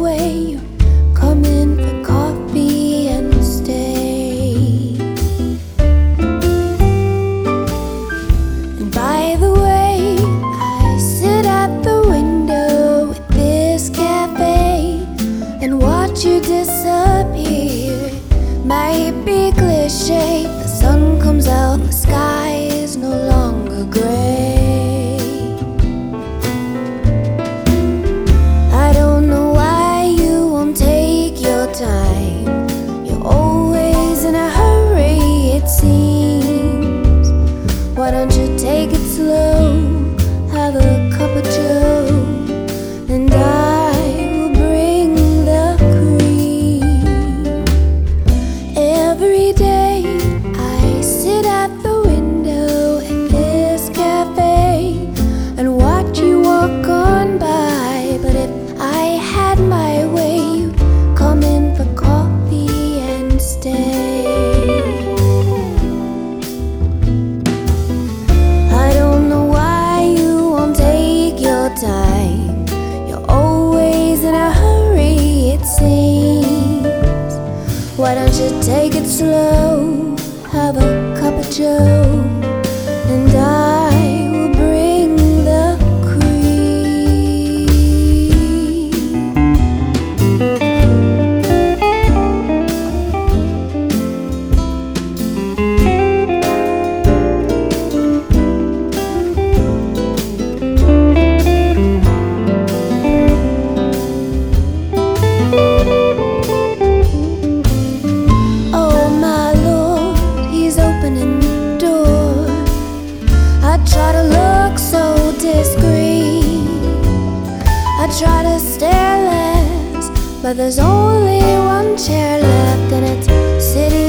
way, you come in for coffee and stay. And by the way, I sit at the window at this cafe and watch you disappear. Might be cliche, the sun comes out, the sky is no longer gray. I don't know why you won't take your time. You're always in a hurry, it seems. Why don't you take it slow, have a cup of joe, and I will bring the cream. Every day I sit at the window at this cafe and watch you walk on by. But if I had my way, you'd come in for coffee and stay. I don't know why you won't take your time. You're always in a hurry, it seems. Why don't you take it slow, have a cup of joe, and I will bring the cream. Oh my Lord, he's opening the door. I try to look so discreet, I try to stare less, but there's only one chair left and it's sitting